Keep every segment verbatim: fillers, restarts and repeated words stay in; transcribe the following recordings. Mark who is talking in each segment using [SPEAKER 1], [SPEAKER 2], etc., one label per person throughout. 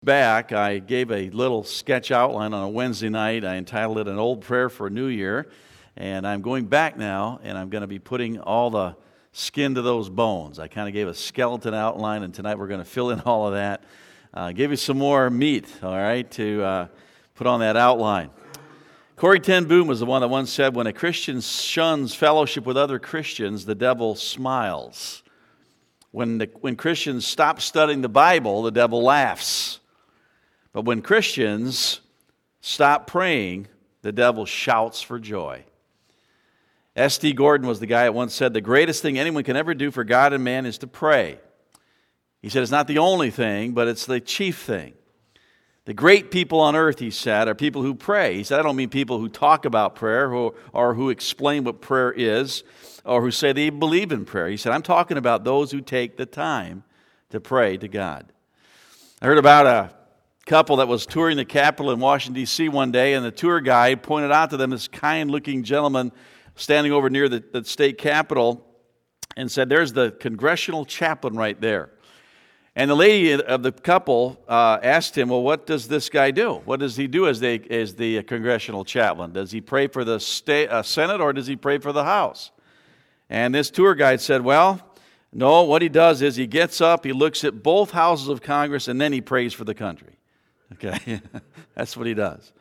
[SPEAKER 1] Back, I gave a little sketch outline on a Wednesday night. I entitled it An Old Prayer for a New Year. And I'm going back now, and I'm going to be putting all the skin to those bones. I kind of gave a skeleton outline, and tonight we're going to fill in all of that. Uh, give you some more meat, all right, to uh, put on that outline. Corrie ten Boom was the one that once said, when a Christian shuns fellowship with other Christians, the devil smiles. When, the, when Christians stop studying the Bible, the devil laughs. But when Christians stop praying, the devil shouts for joy. S T Gordon was the guy that once said, the greatest thing anyone can ever do for God and man is to pray. He said it's not the only thing, but it's the chief thing. The great people on earth, he said, are people who pray. He said, I don't mean people who talk about prayer or, or who explain what prayer is or who say they believe in prayer. He said, I'm talking about those who take the time to pray to God. I heard about a couple that was touring the Capitol in Washington, D C one day, and the tour guide pointed out to them this kind-looking gentleman standing over near the, the state capitol and said, there's the congressional chaplain right there. And the lady of the couple uh, asked him, well, what does this guy do? What does he do as the, as the congressional chaplain? Does he pray for the state, uh, Senate or does he pray for the House? And this tour guide said, well, no, what he does is he gets up, he looks at both houses of Congress, and then he prays for the country. Okay, that's what he does.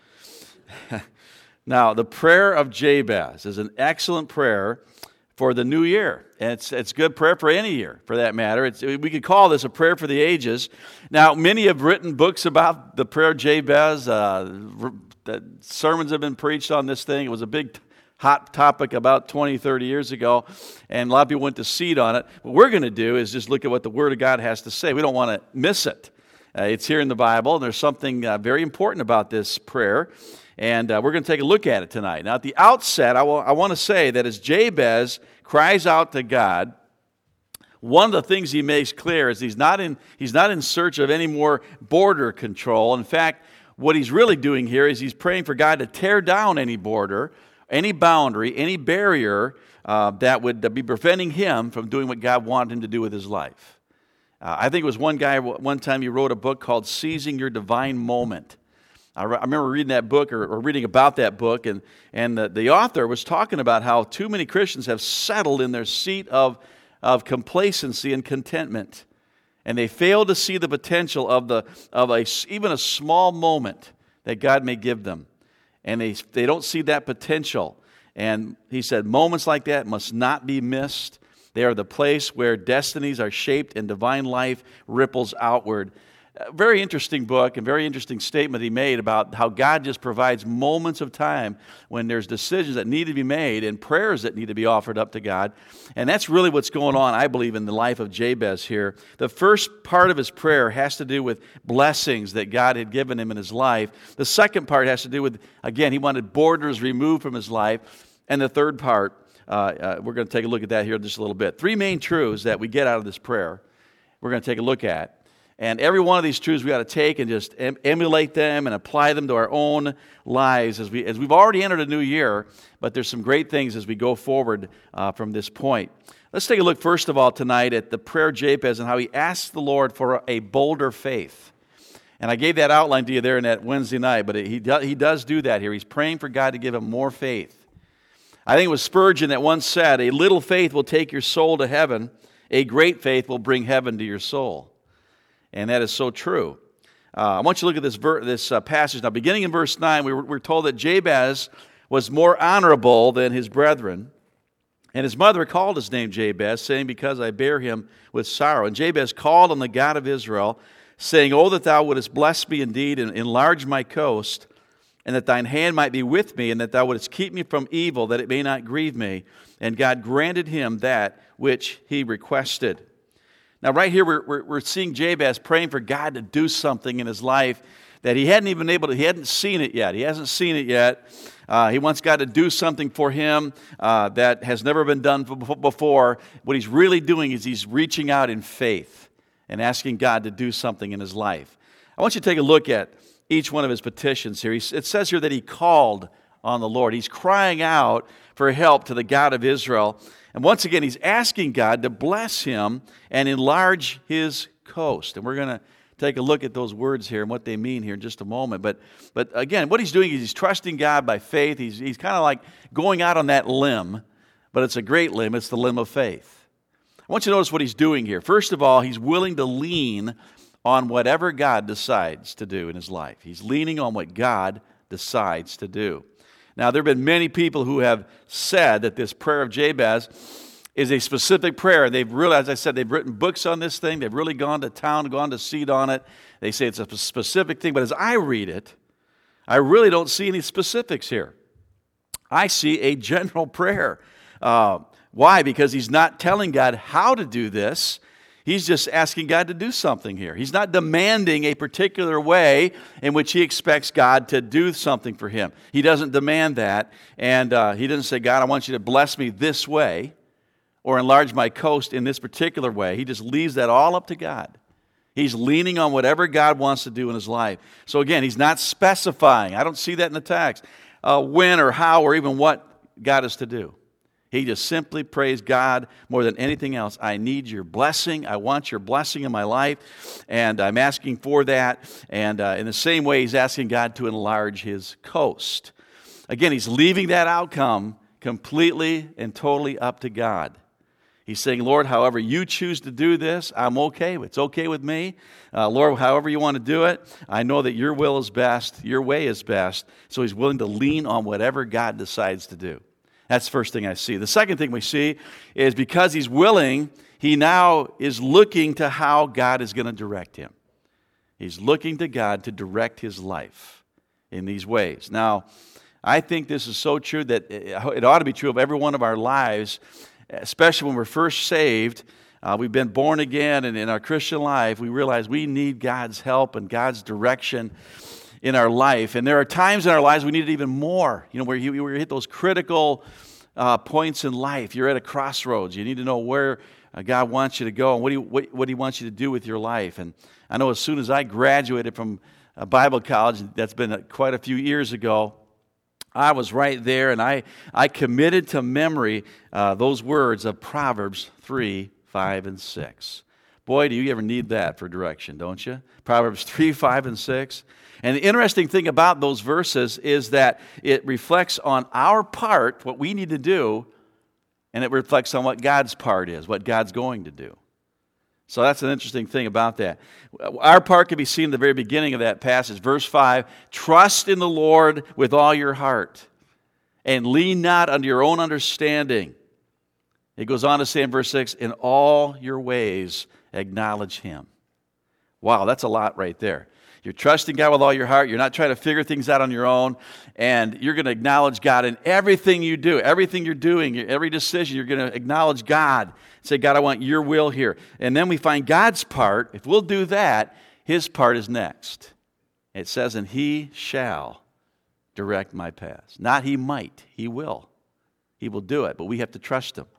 [SPEAKER 1] Now, the prayer of Jabez is an excellent prayer for the new year. And it's it's good prayer for any year, for that matter. It's, we could call this a prayer for the ages. Now, many have written books about the prayer of Jabez. Uh, sermons have been preached on this thing. It was a big hot topic about twenty, thirty years ago, and a lot of people went to seed on it. What we're going to do is just look at what the Word of God has to say. We don't want to miss it. Uh, it's here in the Bible, and there's something uh, very important about this prayer, and uh, we're going to take a look at it tonight. Now, at the outset, I, I want to say that as Jabez cries out to God, one of the things he makes clear is he's not in, he's not in search of any more border control. In fact, what he's really doing here is he's praying for God to tear down any border, any boundary, any barrier uh, that would be preventing him from doing what God wanted him to do with his life. Uh, I think it was one guy, one time he wrote a book called Seizing Your Divine Moment. I, re- I remember reading that book or, or reading about that book, and, and the, the author was talking about how too many Christians have settled in their seat of, of complacency and contentment. And they fail to see the potential of, the, of a, even a small moment that God may give them. And they, they don't see that potential. And he said, moments like that must not be missed. They are the place where destinies are shaped and divine life ripples outward. A very interesting book and very interesting statement he made about how God just provides moments of time when there's decisions that need to be made and prayers that need to be offered up to God. And that's really what's going on, I believe, in the life of Jabez here. The first part of his prayer has to do with blessings that God had given him in his life. The second part has to do with, again, he wanted borders removed from his life. And the third part, Uh, uh, we're going to take a look at that here in just a little bit. Three main truths that we get out of this prayer we're going to take a look at. And every one of these truths we got to take and just em- emulate them and apply them to our own lives as, we, as we've already entered a new year, but there's some great things as we go forward uh, from this point. Let's take a look first of all tonight at the prayer of Jabez and how he asks the Lord for a bolder faith. And I gave that outline to you there in that Wednesday night, but he, do, he does do that here. He's praying for God to give him more faith. I think it was Spurgeon that once said, a little faith will take your soul to heaven. A great faith will bring heaven to your soul. And that is so true. Uh, I want you to look at this ver- this uh, passage. Now, beginning in verse nine, we were, we're told that Jabez was more honorable than his brethren. And his mother called his name Jabez, saying, because I bear him with sorrow. And Jabez called on the God of Israel, saying, oh, that thou wouldest bless me indeed and enlarge my coast, and that thine hand might be with me, and that thou wouldest keep me from evil, that it may not grieve me. And God granted him that which he requested. Now, right here, we're, we're, we're seeing Jabez praying for God to do something in his life that he hadn't even able to, he hadn't seen it yet. He hasn't seen it yet. Uh, he wants God to do something for him uh, that has never been done before. What he's really doing is he's reaching out in faith and asking God to do something in his life. I want you to take a look at each one of his petitions here. It says here that he called on the Lord. He's crying out for help to the God of Israel. And once again, he's asking God to bless him and enlarge his coast. And we're going to take a look at those words here and what they mean here in just a moment. But but again, what he's doing is he's trusting God by faith. He's, he's kind of like going out on that limb, but it's a great limb. It's the limb of faith. I want you to notice what he's doing here. First of all, he's willing to lean on whatever God decides to do in his life. He's leaning on what God decides to do. Now, there have been many people who have said that this prayer of Jabez is a specific prayer. They've really, as I said, they've written books on this thing. They've really gone to town, gone to seed on it. They say it's a specific thing. But as I read it, I really don't see any specifics here. I see a general prayer. Uh, why? Because he's not telling God how to do this. He's just asking God to do something here. He's not demanding a particular way in which he expects God to do something for him. He doesn't demand that. And uh, he doesn't say, God, I want you to bless me this way or enlarge my coast in this particular way. He just leaves that all up to God. He's leaning on whatever God wants to do in his life. So again, he's not specifying. I don't see that in the text. Uh, when or how or even what God is to do. He just simply prays God more than anything else. I need your blessing. I want your blessing in my life, and I'm asking for that. And uh, in the same way, he's asking God to enlarge his coast. Again, he's leaving that outcome completely and totally up to God. He's saying, Lord, however you choose to do this, I'm okay. It's okay with me. Uh, Lord, however you want to do it, I know that your will is best, your way is best. So he's willing to lean on whatever God decides to do. That's the first thing I see. The second thing we see is because he's willing, he now is looking to how God is going to direct him. He's looking to God to direct his life in these ways. Now, I think this is so true that it ought to be true of every one of our lives, especially when we're first saved. Uh, we've been born again, and in our Christian life, we realize we need God's help and God's direction in our life. And there are times in our lives we need it even more, you know, where you, where you hit those critical uh, points in life. You're at a crossroads. You need to know where uh, God wants you to go and what he, what, what he wants you to do with your life. And I know as soon as I graduated from a Bible college, that's been a, quite a few years ago, I was right there, and I, I committed to memory uh, those words of Proverbs three, five, and six. Boy, do you ever need that for direction, don't you? Proverbs three, five, and six. And the interesting thing about those verses is that it reflects on our part, what we need to do, and it reflects on what God's part is, what God's going to do. So that's an interesting thing about that. Our part can be seen in the very beginning of that passage. Verse five, trust in the Lord with all your heart, and lean not unto your own understanding. It goes on to say in verse six, in all your ways acknowledge him. Wow, that's a lot right there. You're trusting God with all your heart. You're not trying to figure things out on your own. And you're going to acknowledge God in everything you do. Everything you're doing, every decision, you're going to acknowledge God. Say, God, I want your will here. And then we find God's part. If we'll do that, his part is next. It says, and he shall direct my paths. Not he might, he will. He will do it, but we have to trust him.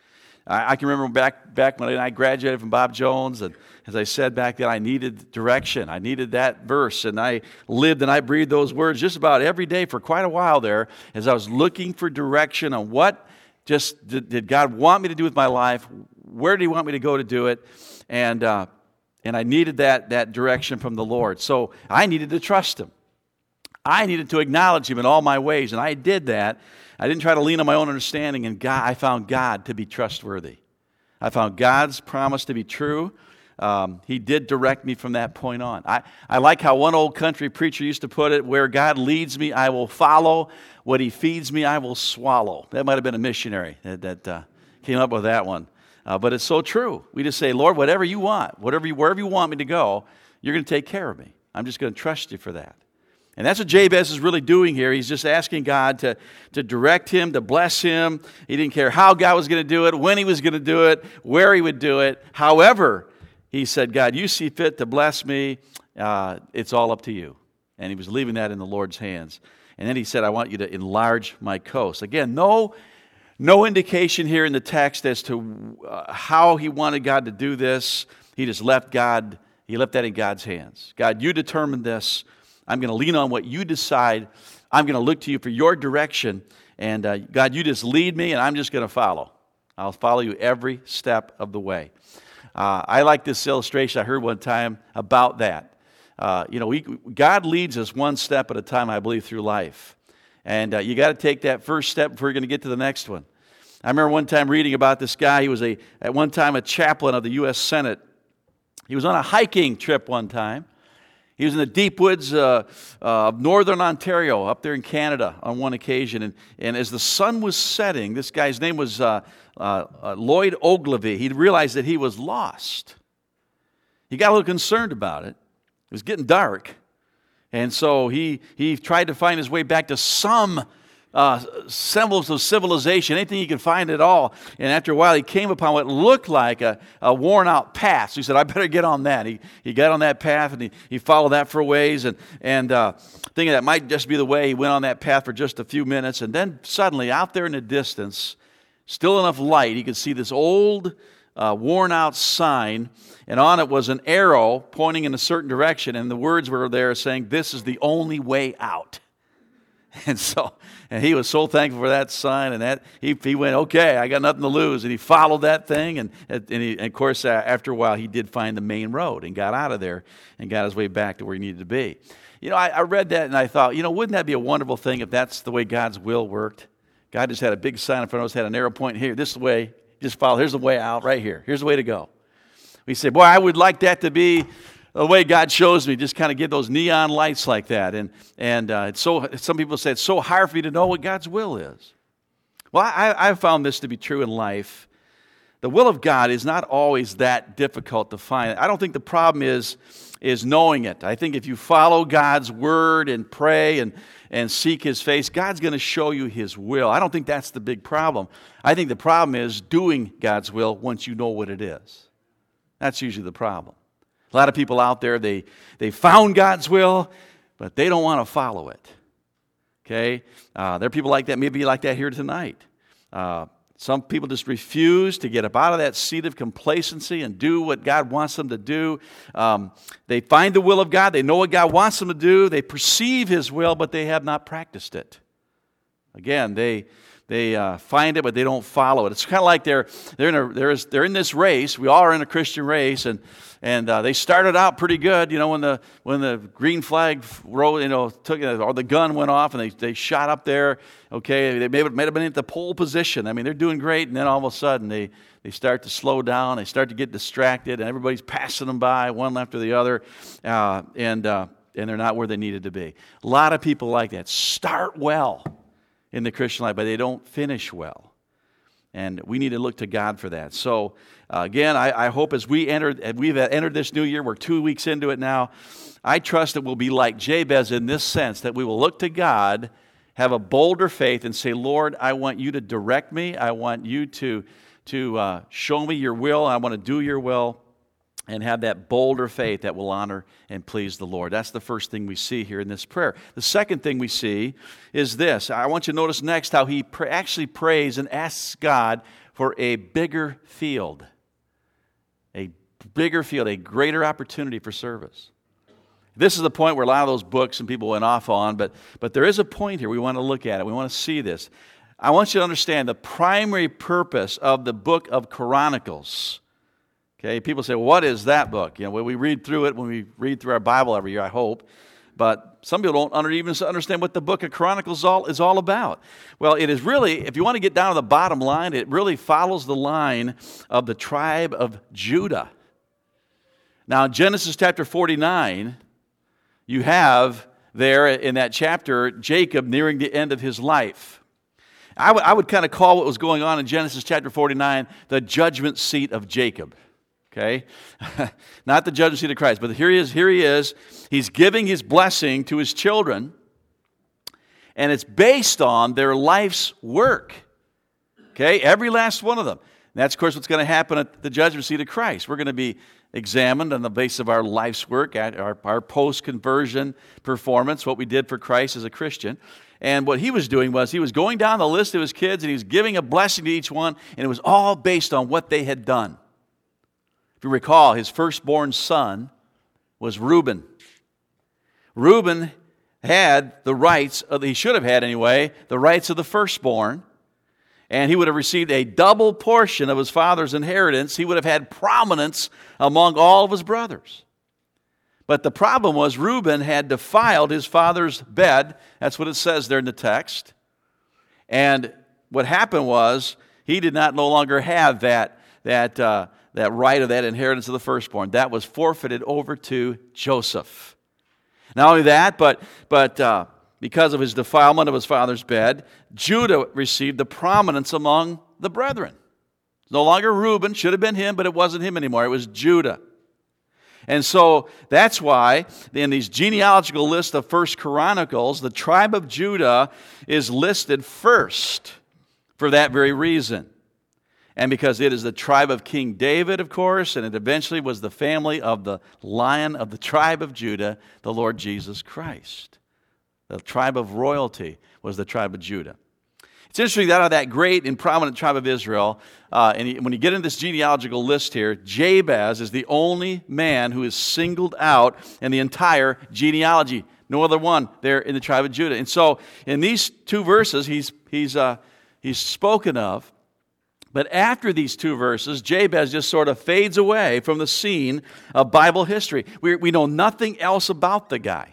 [SPEAKER 1] I can remember back back when I graduated from Bob Jones, and as I said back then, I needed direction. I needed that verse, and I lived and I breathed those words just about every day for quite a while there as I was looking for direction on what just did, did God want me to do with my life, where did he want me to go to do it, and uh, and I needed that, that direction from the Lord. So I needed to trust him. I needed to acknowledge him in all my ways, and I did that. I didn't try to lean on my own understanding, and God, I found God to be trustworthy. I found God's promise to be true. Um, he did direct me from that point on. I, I like how one old country preacher used to put it, where God leads me, I will follow. What he feeds me, I will swallow. That might have been a missionary that, that uh, came up with that one. Uh, but it's so true. We just say, Lord, whatever you want, whatever you, wherever you want me to go, you're going to take care of me. I'm just going to trust you for that. And that's what Jabez is really doing here. He's just asking God to, to direct him, to bless him. He didn't care how God was going to do it, when he was going to do it, where he would do it. However, he said, God, you see fit to bless me. Uh, it's all up to you. And he was leaving that in the Lord's hands. And then he said, I want you to enlarge my coast. Again, no, no indication here in the text as to uh, how he wanted God to do this. He just left God, he left that in God's hands. God, you determined this. I'm going to lean on what you decide. I'm going to look to you for your direction. And uh, God, you just lead me, and I'm just going to follow. I'll follow you every step of the way. Uh, I like this illustration I heard one time about that. Uh, you know, we, God leads us one step at a time, I believe, through life. And uh, you got to take that first step before you're going to get to the next one. I remember one time reading about this guy. He was a at one time a chaplain of the U S Senate. He was on a hiking trip one time. He was in the deep woods uh, uh, of northern Ontario, up there in Canada, on one occasion. And, and as the sun was setting, this guy's name was uh, uh, uh, Lloyd Ogilvie. He realized that he was lost. He got a little concerned about it. It was getting dark. And so he, he tried to find his way back to some uh, semblance of civilization, anything he could find at all. And after a while, he came upon what looked like a, a worn-out path. So he said, I better get on that. He, he got on that path, and he, he followed that for a ways. And, and uh, thinking that might just be the way, he went on that path for just a few minutes. And then suddenly, out there in the distance, still enough light, he could see this old, uh, worn-out sign. And on it was an arrow pointing in a certain direction. And the words were there saying, this is the only way out. And so, and he was so thankful for that sign, and that he he went, okay, I got nothing to lose, and he followed that thing, and and, he, and of course, uh, after a while, he did find the main road and got out of there and got his way back to where he needed to be. You know, I, I read that and I thought, you know, wouldn't that be a wonderful thing if that's the way God's will worked? God just had a big sign in front of us, had an arrow pointing here, this is the way, just follow. Here's the way out, right here. Here's the way to go. We say, boy, I would like that to be the way God shows me, just kind of get those neon lights like that. And and uh, it's so. Some people say it's so hard for you to know what God's will is. Well, I, I've found this to be true in life. The will of God is not always that difficult to find. I don't think the problem is, is knowing it. I think if you follow God's word and pray and, and seek His face, God's going to show you His will. I don't think that's the big problem. I think the problem is doing God's will once you know what it is. That's usually the problem. A lot of people out there, they, they found God's will, but they don't want to follow it. Okay? Uh, there are people like that, maybe like that here tonight. Uh, some people just refuse to get up out of that seat of complacency and do what God wants them to do. Um, they find the will of God. They know what God wants them to do. They perceive His will, but they have not practiced it. Again, they... They uh, find it, but they don't follow it. It's kind of like they're they're in a, they're, they're in this race. We all are in a Christian race, and and uh, they started out pretty good. You know, when the when the green flag rolled, you know, took or the gun went off, and they, they shot up there. Okay, they may have, may have been in the pole position. I mean, they're doing great, and then all of a sudden they they start to slow down. They start to get distracted, and everybody's passing them by one after the other, uh, and uh, and they're not where they needed to be. A lot of people like that. Start well in the Christian life, but they don't finish well. And we need to look to God for that. So, uh, again, I, I hope as we entered, as we've entered this new year, we're two weeks into it now, I trust that we'll be like Jabez in this sense, that we will look to God, have a bolder faith, and say, Lord, I want you to direct me. I want you to, to uh, show me your will. I want to do your will. And have that bolder faith that will honor and please the Lord. That's the first thing we see here in this prayer. The second thing we see is this. I want you to notice next how he pr- actually prays and asks God for a bigger field. A bigger field, a greater opportunity for service. This is the point where a lot of those books and people went off on, but, but there is a point here. We want to look at it. We want to see this. I want you to understand the primary purpose of the book of Chronicles. Okay, people say, well, what is that book? You know, when we read through it, when we read through our Bible every year, I hope. But some people don't under, even understand what the book of Chronicles all, is all about. Well, it is really, if you want to get down to the bottom line, it really follows the line of the tribe of Judah. Now, in Genesis chapter forty-nine, you have there in that chapter, Jacob nearing the end of his life. I would, I would kind of call what was going on in Genesis chapter forty-nine the judgment seat of Jacob. Okay, not the judgment seat of Christ, but here he is. Here he is. He's giving his blessing to his children, and it's based on their life's work. Okay, every last one of them. And that's, of course, what's going to happen at the judgment seat of Christ. We're going to be examined on the basis of our life's work, our, our post-conversion performance, what we did for Christ as a Christian. And what he was doing was he was going down the list of his kids, and he was giving a blessing to each one, and it was all based on what they had done. If you recall, his firstborn son was Reuben. Reuben had the rights, of, he should have had anyway, the rights of the firstborn. and he would have received a double portion of his father's inheritance. He would have had prominence among all of his brothers. But the problem was Reuben had defiled his father's bed. That's what it says there in the text. And what happened was he did not no longer have that, that, uh, that right of that inheritance of the firstborn. That was forfeited over to Joseph. Not only that, but, but uh, because of his defilement of his father's bed, Judah received the prominence among the brethren. No longer Reuben, should have been him, but it wasn't him anymore. It was Judah. And so that's why in these genealogical lists of First Chronicles, the tribe of Judah is listed first for that very reason. And because it is the tribe of King David, of course, and it eventually was the family of the Lion of the tribe of Judah, the Lord Jesus Christ. The tribe of royalty was the tribe of Judah. It's interesting that out of that great and prominent tribe of Israel, uh, and when you get into this genealogical list here, Jabez is the only man who is singled out in the entire genealogy. No other one there in the tribe of Judah. And so in these two verses, he's, he's, uh, he's spoken of. But after these two verses, Jabez just sort of fades away from the scene of Bible history. We, we know nothing else about the guy.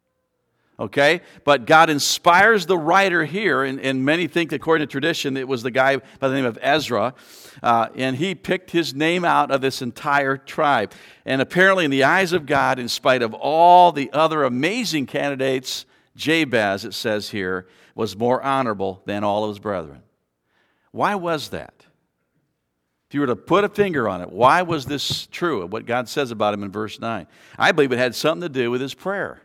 [SPEAKER 1] Okay? But God inspires the writer here, and, and many think, according to tradition, it was the guy by the name of Ezra, uh, and he picked his name out of this entire tribe. And apparently, in the eyes of God, in spite of all the other amazing candidates, Jabez, it says here, was more honorable than all of his brethren. Why was that? If you were to put a finger on it, why was this true, what God says about him in verse nine? I believe it had something to do with his prayer.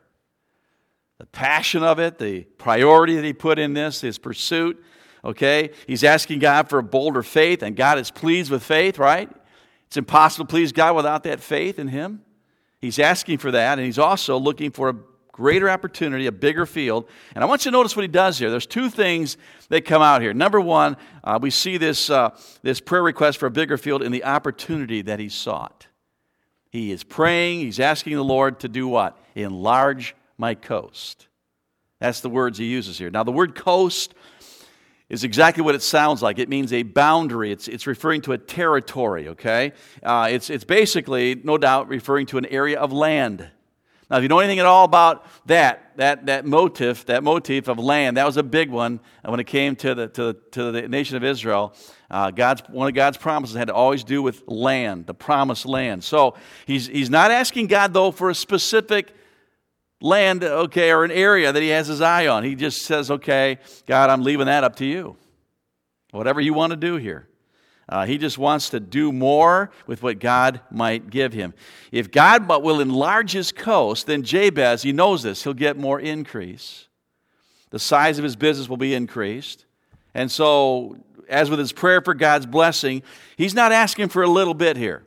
[SPEAKER 1] The passion of it, the priority that he put in this, his pursuit, okay? He's asking God for a bolder faith, and God is pleased with faith, right? It's impossible to please God without that faith in him. He's asking for that, and he's also looking for a greater opportunity, a bigger field. And I want you to notice what he does here. There's two things that come out here. Number one, uh, we see this, uh, this prayer request for a bigger field in the opportunity that he sought. He is praying, he's asking the Lord to do what? Enlarge my coast. That's the words he uses here. Now, the word coast is exactly what it sounds like. It means a boundary. It's, it's referring to a territory, okay? Uh, it's, it's basically, no doubt, referring to an area of land. Now, if you know anything at all about that, that, that motif, that motif of land, that was a big one when it came to the, to the, to the nation of Israel. Uh, God's, one of God's promises had to always do with land, the promised land. So he's, he's not asking God, though, for a specific land, okay, or an area that he has his eye on. He just says, okay, God, I'm leaving that up to you. Whatever you want to do here. Uh, he just wants to do more with what God might give him. If God but will enlarge his coast, then Jabez, he knows this, he'll get more increase. The size of his business will be increased. And so, as with his prayer for God's blessing, he's not asking for a little bit here.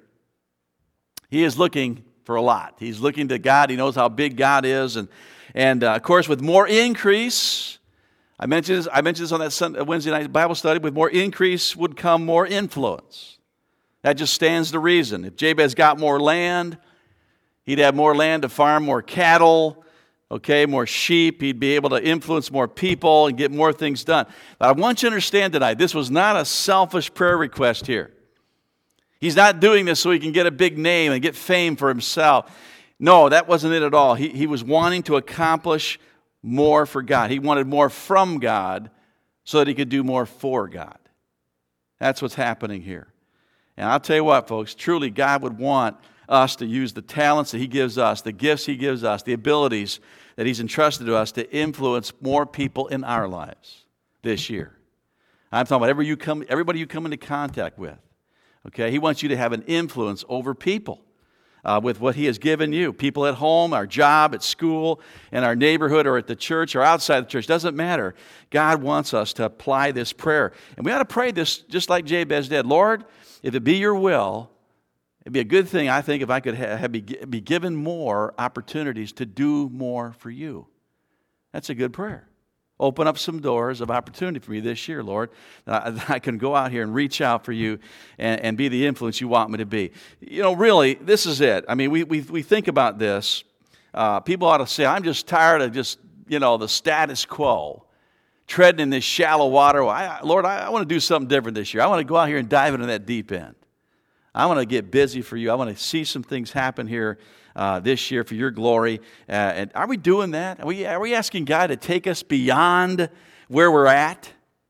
[SPEAKER 1] He is looking for a lot. He's looking to God. He knows how big God is. And, and uh, of course, with more increase, I mentioned this, I mentioned this on that Sunday, Wednesday night Bible study, with more increase would come more influence. That just stands to reason. If Jabez got more land, he'd have more land to farm more cattle, okay, more sheep. He'd be able to influence more people and get more things done. But I want you to understand tonight, this was not a selfish prayer request here. He's not doing this so he can get a big name and get fame for himself. No, that wasn't it at all. He, he was wanting to accomplish more for God. He wanted more from God so that he could do more for God. That's what's happening here. And I'll tell you what, folks, truly God would want us to use the talents that he gives us, the gifts he gives us, the abilities that he's entrusted to us to influence more people in our lives this year. I'm talking about every you come, everybody you come into contact with. Okay, he wants you to have an influence over people uh, with what he has given you. People at home, our job, at school, in our neighborhood, or at the church, or outside the church. Doesn't matter. God wants us to apply this prayer. And we ought to pray this just like Jabez did. Lord, if it be your will, it'd be a good thing, I think, if I could have, be, be given more opportunities to do more for you. That's a good prayer. Open up some doors of opportunity for me this year, Lord. That I, I can go out here and reach out for you and, and be the influence you want me to be. You know, really, this is it. I mean, we we, we think about this. Uh, people ought to say, I'm just tired of just, you know, the status quo. treading in this shallow water. I, Lord, I, I want to do something different this year. I want to go out here and dive into that deep end. I want to get busy for you. I want to see some things happen here uh, this year for your glory. Uh, and are we doing that? Are we, are we asking God to take us beyond where we're at?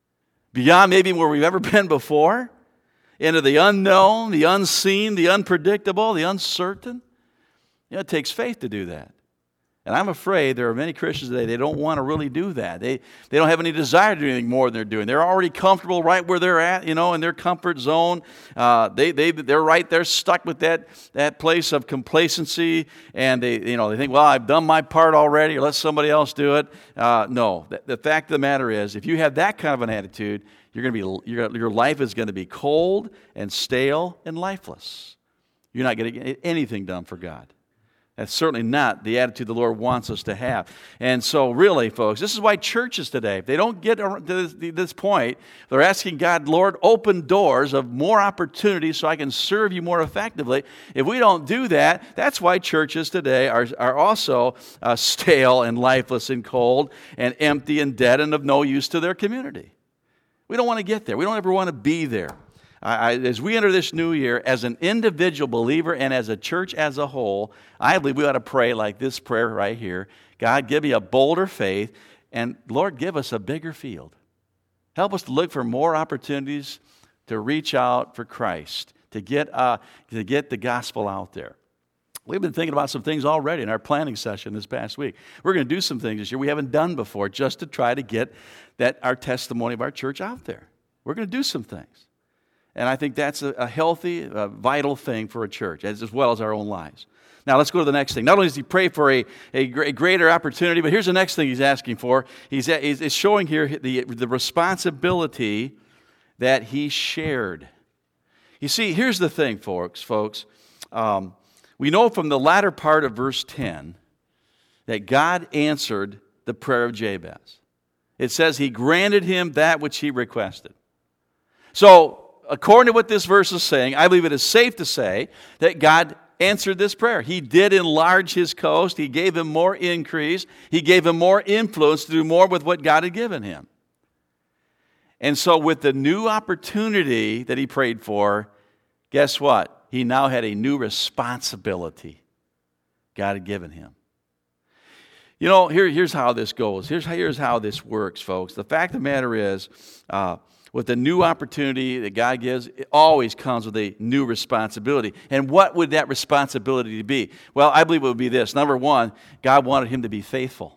[SPEAKER 1] Beyond maybe where we've ever been before? Into the unknown, the unseen, the unpredictable, the uncertain? You know, it takes faith to do that. And I'm afraid there are many Christians today, they don't want to really do that. They they don't have any desire to do anything more than they're doing. They're already comfortable right where they're at, you know, in their comfort zone. Uh, they, they, they're right there stuck with that, that place of complacency. And they, you know, they think, well, I've done my part already, or let somebody else do it. Uh, no, the, the fact of the matter is, if you have that kind of an attitude, you're going to be your, your life is going to be cold and stale and lifeless. You're not going to get anything done for God. That's certainly not the attitude the Lord wants us to have. And so really, folks, this is why churches today, if they don't get to this point, they're asking God, Lord, open doors of more opportunities so I can serve you more effectively. If we don't do that, that's why churches today are, are also uh, stale and lifeless and cold and empty and dead and of no use to their community. We don't want to get there. We don't ever want to be there. I, as we enter this new year, as an individual believer and as a church as a whole, I believe we ought to pray like this prayer right here. God, give me a bolder faith, and Lord, give us a bigger field. Help us to look for more opportunities to reach out for Christ, to get, uh, to get the gospel out there. We've been thinking about some things already in our planning session this past week. We're going to do some things this year we haven't done before just to try to get that our testimony of our church out there. We're going to do some things. And I think that's a, a healthy, a vital thing for a church, as, as well as our own lives. Now, let's go to the next thing. Not only does he pray for a, a, a greater opportunity, but here's the next thing he's asking for. He's, he's showing here the, the responsibility that he shared. You see, here's the thing, folks. folks. Um, we know from the latter part of verse ten that God answered the prayer of Jabez. It says he granted him that which he requested. So, according to what this verse is saying, I believe it is safe to say that God answered this prayer. He did enlarge his coast. He gave him more increase. He gave him more influence to do more with what God had given him. And so with the new opportunity that he prayed for, guess what? He now had a new responsibility God had given him. You know, here, here's how this goes. Here's, here's how this works, folks. The fact of the matter is, uh, with the new opportunity that God gives, it always comes with a new responsibility. And what would that responsibility be? Well, I believe it would be this. Number one, God wanted him to be faithful.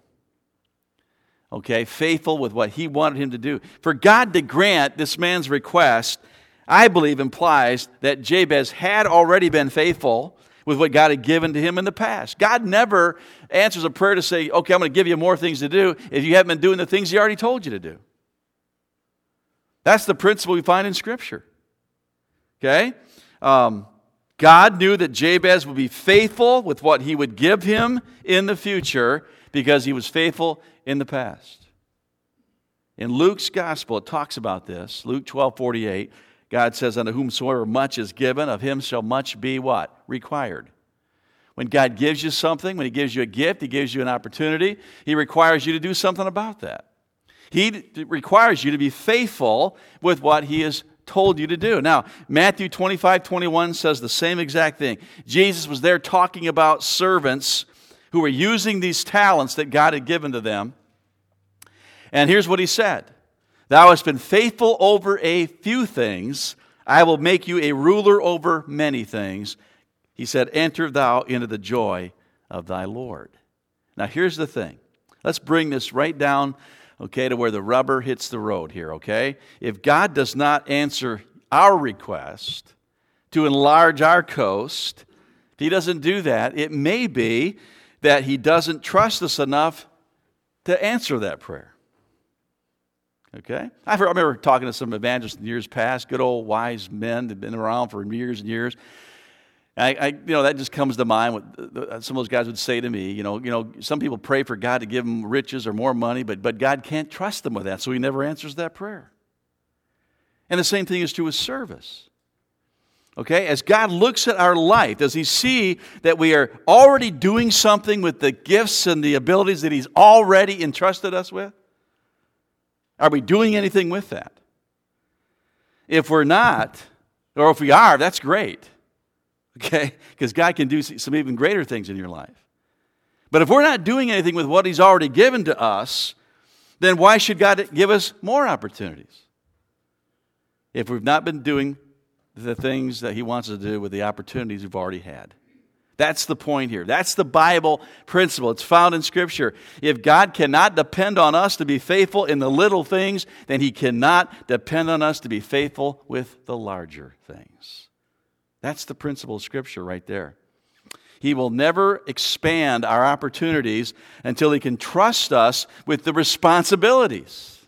[SPEAKER 1] Okay, faithful with what he wanted him to do. For God to grant this man's request, I believe implies that Jabez had already been faithful with what God had given to him in the past. God never answers a prayer to say, okay, I'm going to give you more things to do if you haven't been doing the things he already told you to do. That's the principle we find in Scripture. Okay? Um, God knew that Jabez would be faithful with what he would give him in the future because he was faithful in the past. In Luke's Gospel, it talks about this. Luke twelve forty-eight, God says, unto whomsoever much is given, of him shall much be what? Required. When God gives you something, when he gives you a gift, he gives you an opportunity, he requires you to do something about that. He requires you to be faithful with what he has told you to do. Now, Matthew twenty-five twenty-one says the same exact thing. Jesus was there talking about servants who were using these talents that God had given to them. And here's what he said. Thou hast been faithful over a few things. I will make you a ruler over many things. He said, enter thou into the joy of thy Lord. Now, here's the thing. Let's bring this right down, okay, to where the rubber hits the road here, okay? If God does not answer our request to enlarge our coast, if he doesn't do that, it may be that he doesn't trust us enough to answer that prayer. Okay? I remember talking to some evangelists in years past, good old wise men that have been around for years and years. I, I, you know, that just comes to mind. What some of those guys would say to me. You know, you know, some people pray for God to give them riches or more money, but but God can't trust them with that, so He never answers that prayer. And the same thing is true with service. Okay, as God looks at our life, does He see that we are already doing something with the gifts and the abilities that He's already entrusted us with? Are we doing anything with that? If we're not, or if we are, that's great. Okay? Because God can do some even greater things in your life. But if we're not doing anything with what He's already given to us, then why should God give us more opportunities? If we've not been doing the things that He wants us to do with the opportunities we've already had. That's the point here. That's the Bible principle. It's found in Scripture. If God cannot depend on us to be faithful in the little things, then He cannot depend on us to be faithful with the larger things. That's the principle of Scripture right there. He will never expand our opportunities until He can trust us with the responsibilities.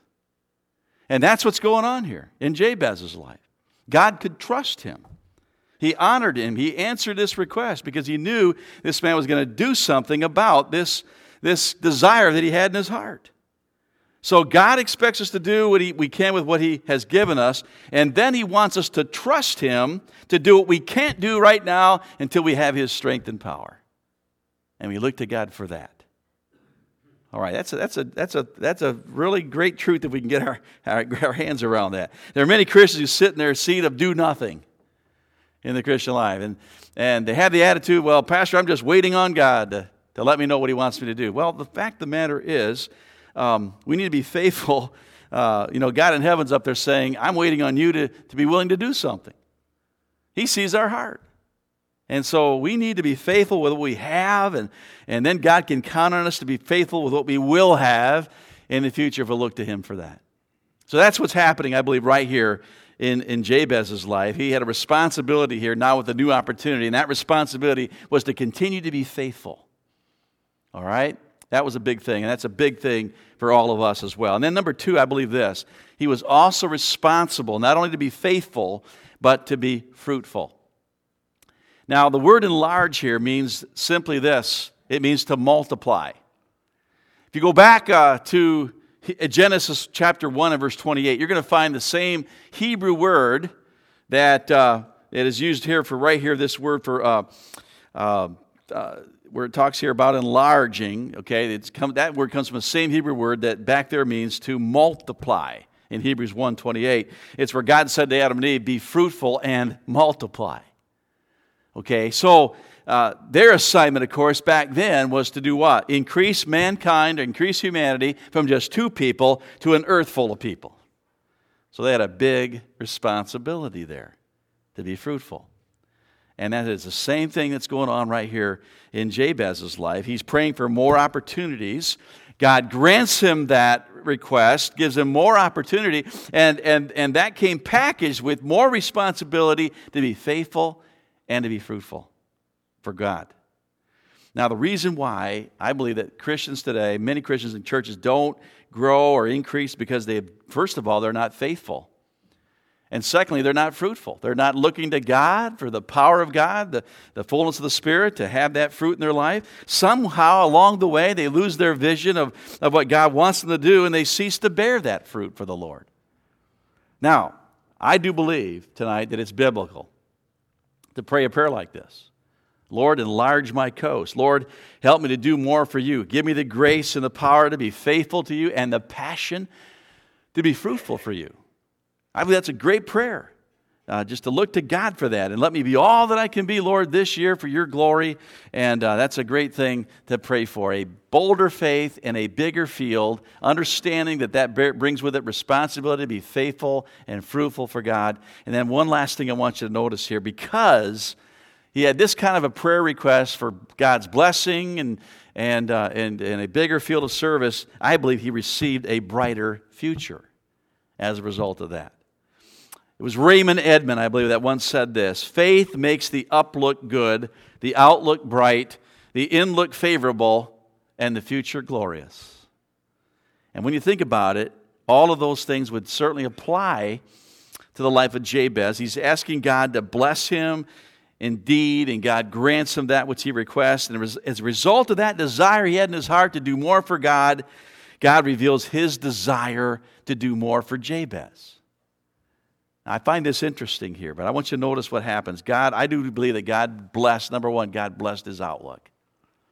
[SPEAKER 1] And that's what's going on here in Jabez's life. God could trust him. He honored him. He answered this request because he knew this man was going to do something about this, this desire that he had in his heart. So God expects us to do what he, we can with what He has given us, and then He wants us to trust Him to do what we can't do right now until we have His strength and power. And we look to God for that. All right, that's a, that's a, that's a, that's a really great truth if we can get our, our, our hands around that. There are many Christians who sit in their seat of do nothing in the Christian life, and, and they have the attitude, well, Pastor, I'm just waiting on God to, to let me know what He wants me to do. Well, the fact of the matter is, Um, we need to be faithful. Uh, you know, God in heaven's up there saying, I'm waiting on you to, to be willing to do something. He sees our heart. And so we need to be faithful with what we have, and, and then God can count on us to be faithful with what we will have in the future if we look to Him for that. So that's what's happening, I believe, right here in, in Jabez's life. He had a responsibility here now with a new opportunity, and that responsibility was to continue to be faithful. All right? That was a big thing, and that's a big thing for all of us as well. And then number two, I believe this. He was also responsible not only to be faithful, but to be fruitful. Now, the word enlarge here means simply this. It means to multiply. If you go back uh, to Genesis chapter one and verse twenty-eight, you're going to find the same Hebrew word that uh, it is used here for right here, this word for... Uh, uh, uh, where it talks here about enlarging, okay, it's come, that word comes from the same Hebrew word that back there means to multiply. In Hebrews one twenty-eight, it's where God said to Adam and Eve, be fruitful and multiply. Okay, so uh, their assignment, of course, back then was to do what? Increase mankind, increase humanity from just two people to an earth full of people. So they had a big responsibility there to be fruitful. And that is the same thing that's going on right here in Jabez's life. He's praying for more opportunities. God grants him that request, gives him more opportunity, and, and, and that came packaged with more responsibility to be faithful and to be fruitful for God. Now, the reason why I believe that Christians today, many Christians in churches, don't grow or increase because they, first of all, they're not faithful. And secondly, they're not fruitful. They're not looking to God for the power of God, the, the fullness of the Spirit, to have that fruit in their life. Somehow along the way, they lose their vision of, of what God wants them to do, and they cease to bear that fruit for the Lord. Now, I do believe tonight that it's biblical to pray a prayer like this. Lord, enlarge my coast. Lord, help me to do more for you. Give me the grace and the power to be faithful to you and the passion to be fruitful for you. I believe that's a great prayer, uh, just to look to God for that. And let me be all that I can be, Lord, this year for your glory. And uh, that's a great thing to pray for. A bolder faith in a bigger field, understanding that that brings with it responsibility to be faithful and fruitful for God. And then one last thing I want you to notice here, because he had this kind of a prayer request for God's blessing and, and, uh, and, and a bigger field of service, I believe he received a brighter future as a result of that. It was Raymond Edmond, I believe, that once said this: faith makes the up look good, the outlook bright, the in look favorable, and the future glorious. And when you think about it, all of those things would certainly apply to the life of Jabez. He's asking God to bless him indeed, and God grants him that which he requests. And as a result of that desire he had in his heart to do more for God, God reveals his desire to do more for Jabez. I find this interesting here, but I want you to notice what happens. God, I do believe that God blessed, number one, God blessed his outlook.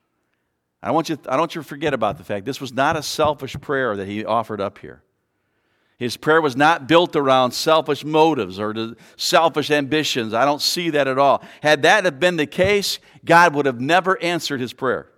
[SPEAKER 1] I want you, I don't want you to forget about the fact this was not a selfish prayer that he offered up here. His prayer was not built around selfish motives or selfish ambitions. I don't see that at all. Had that have been the case, God would have never answered his prayer.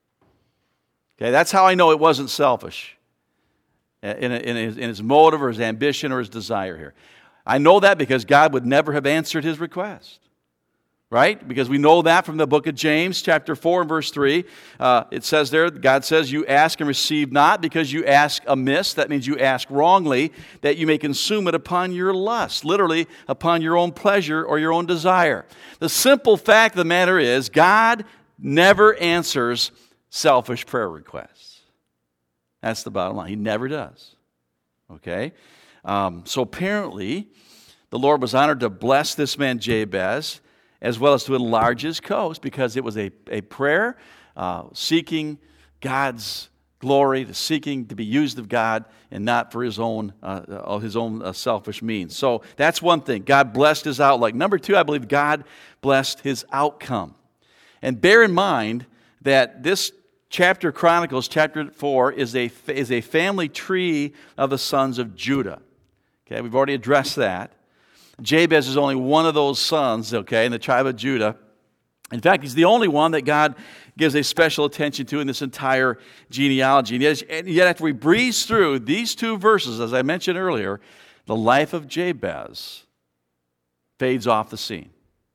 [SPEAKER 1] Okay, that's how I know it wasn't selfish in, in, his, in his motive or his ambition or his desire here. I know that because God would never have answered his request. Right? Because we know that from the book of James, chapter four and verse three. Uh, it says there, God says, you ask and receive not because you ask amiss. That means you ask wrongly, that you may consume it upon your lust. Literally, upon your own pleasure or your own desire. The simple fact of the matter is, God never answers selfish prayer requests. That's the bottom line. He never does. Okay? Um, so apparently, the Lord was honored to bless this man Jabez, as well as to enlarge his coast, because it was a, a prayer uh, seeking God's glory, to seeking to be used of God, and not for his own uh, his own uh, selfish means. So that's one thing. God blessed his outlook. Number two, I believe God blessed his outcome. And bear in mind that this chapter, Chronicles chapter four, is a is a family tree of the sons of Judah. Okay, we've already addressed that. Jabez is only one of those sons, okay, in the tribe of Judah. In fact, he's the only one that God gives a special attention to in this entire genealogy. And yet, and yet after we breeze through these two verses, as I mentioned earlier, the life of Jabez fades off the scene.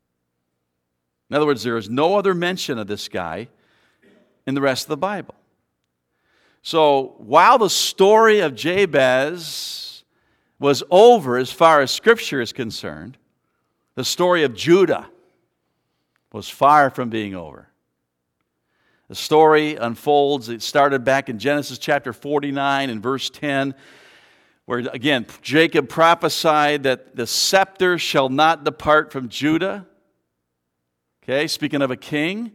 [SPEAKER 1] In other words, there is no other mention of this guy in the rest of the Bible. So while the story of Jabez was over as far as Scripture is concerned, the story of Judah was far from being over. The story unfolds. It started back in Genesis chapter forty-nine and verse ten, where again, Jacob prophesied that the scepter shall not depart from Judah. Okay, speaking of a king,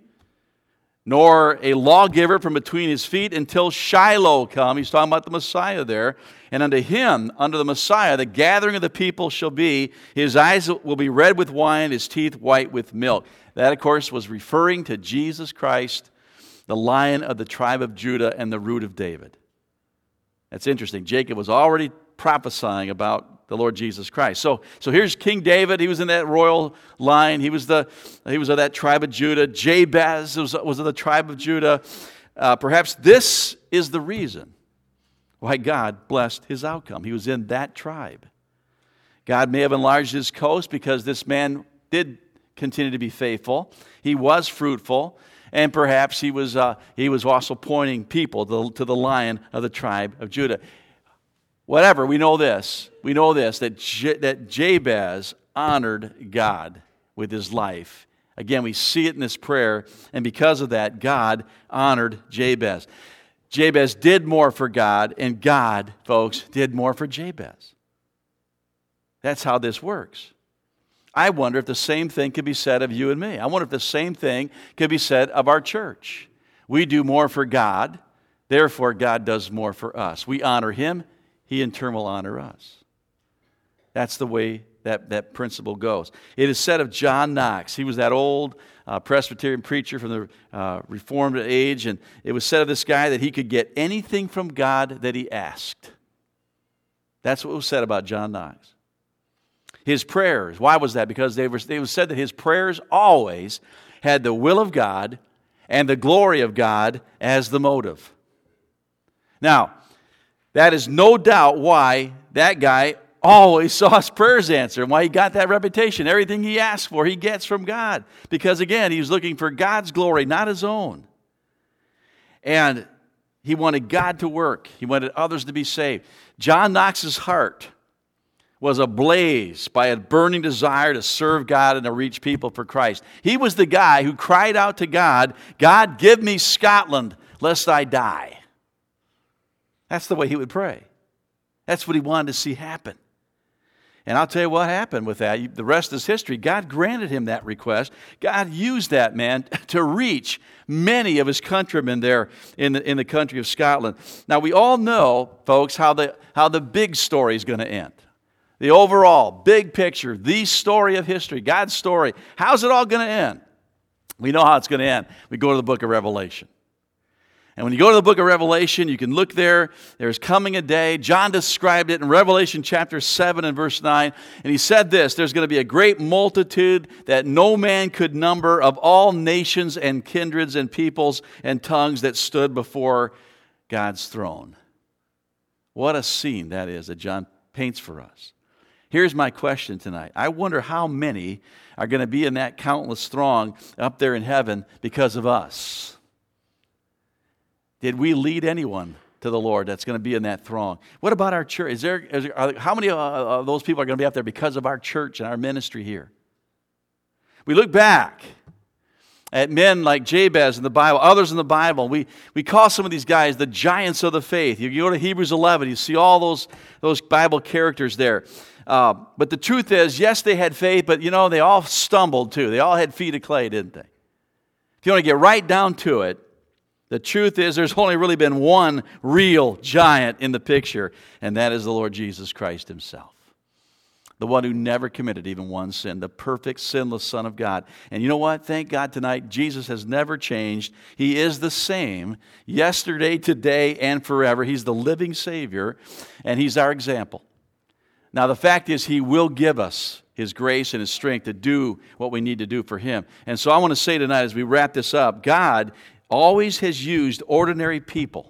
[SPEAKER 1] nor a lawgiver from between his feet until Shiloh come. He's talking about the Messiah there. And unto him, unto the Messiah, the gathering of the people shall be. His eyes will be red with wine, his teeth white with milk. That, of course, was referring to Jesus Christ, the Lion of the tribe of Judah and the root of David. That's interesting. Jacob was already prophesying about the Lord Jesus Christ. So, so here's King David. He was in that royal line. He was the he was of that tribe of Judah. Jabez was, was of the tribe of Judah. Uh, perhaps this is the reason why God blessed his outcome. He was in that tribe. God may have enlarged his coast because this man did continue to be faithful. He was fruitful. And perhaps he was uh, he was also pointing people to, to the Lion of the tribe of Judah. Whatever, we know this. We know this, that, J- that Jabez honored God with his life. Again, we see it in this prayer, and because of that, God honored Jabez. Jabez did more for God, and God, folks, did more for Jabez. That's how this works. I wonder if the same thing could be said of you and me. I wonder if the same thing could be said of our church. We do more for God, therefore God does more for us. We honor him, he in turn will honor us. That's the way that, that principle goes. It is said of John Knox, he was that old uh, Presbyterian preacher from the uh, Reformed age, and it was said of this guy that he could get anything from God that he asked. That's what was said about John Knox. His prayers, why was that? Because they were, it was said that his prayers always had the will of God and the glory of God as the motive. Now, that is no doubt why that guy always saw his prayers answered and why he got that reputation. Everything he asked for, he gets from God. Because again, he was looking for God's glory, not his own. And he wanted God to work. He wanted others to be saved. John Knox's heart was ablaze by a burning desire to serve God and to reach people for Christ. He was the guy who cried out to God, God, give me Scotland, lest I die. That's the way he would pray. That's what he wanted to see happen. And I'll tell you what happened with that. The rest is history. God granted him that request. God used that man to reach many of his countrymen there in the, in the country of Scotland. Now, we all know, folks, how the, how the big story is going to end. The overall, big picture, the story of history, God's story. How's it all going to end? We know how it's going to end. We go to the book of Revelation. And when you go to the book of Revelation, you can look there. There's coming a day. John described it in Revelation chapter seven and verse nine. And he said this, there's going to be a great multitude that no man could number of all nations and kindreds and peoples and tongues that stood before God's throne. What a scene that is that John paints for us. Here's my question tonight. I wonder how many are going to be in that countless throng up there in heaven because of us. Did we lead anyone to the Lord that's going to be in that throng? What about our church? Is there, is there are, how many of those people are going to be up there because of our church and our ministry here? We look back at men like Jabez in the Bible, others in the Bible. We, we call some of these guys the giants of the faith. You go to Hebrews eleven, you see all those, those Bible characters there. Uh, but the truth is, yes, they had faith, but you know, they all stumbled too. They all had feet of clay, didn't they? If you want to get right down to it, the truth is there's only really been one real giant in the picture, and that is the Lord Jesus Christ himself. The one who never committed even one sin, the perfect, sinless Son of God. And you know what? Thank God tonight, Jesus has never changed. He is the same yesterday, today, and forever. He's the living Savior, and He's our example. Now, the fact is, He will give us His grace and His strength to do what we need to do for Him. And so I want to say tonight, as we wrap this up, God always has used ordinary people.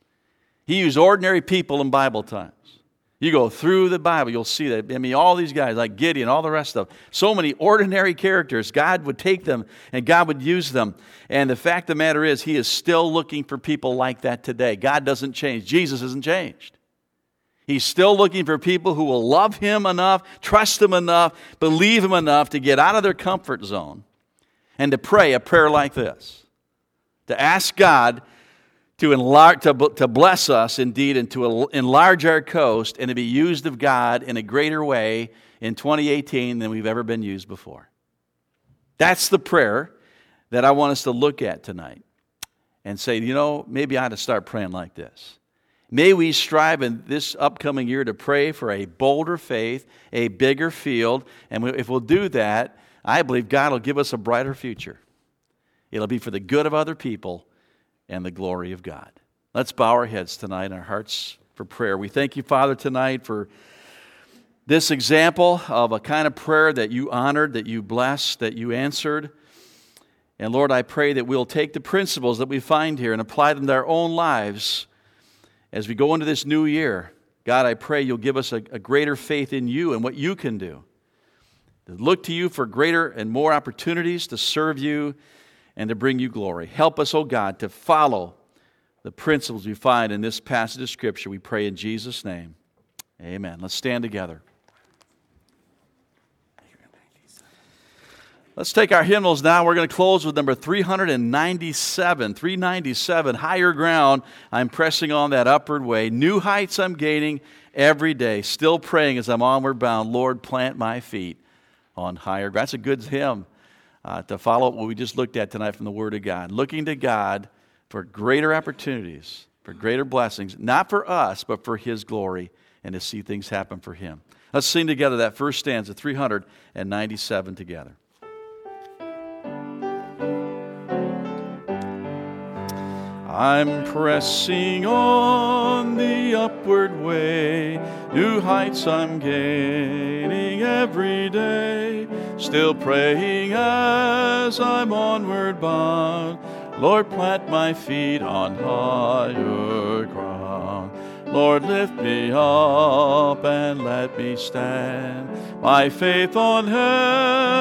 [SPEAKER 1] He used ordinary people in Bible times. You go through the Bible, you'll see that. I mean, all these guys like Gideon, all the rest of them. So many ordinary characters. God would take them and God would use them. And the fact of the matter is, He is still looking for people like that today. God doesn't change. Jesus hasn't changed. He's still looking for people who will love Him enough, trust Him enough, believe Him enough to get out of their comfort zone and to pray a prayer like this. To ask God to enlarge, to, to bless us indeed, and to enlarge our coast, and to be used of God in a greater way in twenty eighteen than we've ever been used before. That's the prayer that I want us to look at tonight and say, you know, maybe I ought to start praying like this. May we strive in this upcoming year to pray for a bolder faith, a bigger field, and if we'll do that, I believe God will give us a brighter future. It'll be for the good of other people and the glory of God. Let's bow our heads tonight and our hearts for prayer. We thank you, Father, tonight for this example of a kind of prayer that you honored, that you blessed, that you answered. And Lord, I pray that we'll take the principles that we find here and apply them to our own lives as we go into this new year. God, I pray you'll give us a, a greater faith in you and what you can do. To look to you for greater and more opportunities to serve you and to bring you glory. Help us, oh God, to follow the principles we find in this passage of Scripture. We pray in Jesus' name. Amen. Let's stand together. Let's take our hymnals now. We're going to close with number three ninety-seven. three ninety-seven, Higher Ground. I'm pressing on that upward way. New heights I'm gaining every day. Still praying as I'm onward bound. Lord, plant my feet on higher ground. That's a good hymn. Uh, to follow what we just looked at tonight from the Word of God. Looking to God for greater opportunities, for greater blessings, not for us, but for His glory, and to see things happen for Him. Let's sing together that first stanza, three ninety-seven together. I'm pressing on the upward way, new heights I'm gaining every day, still praying as I'm onward bound, Lord, plant my feet on higher ground. Lord, lift me up and let me stand, my faith on heaven.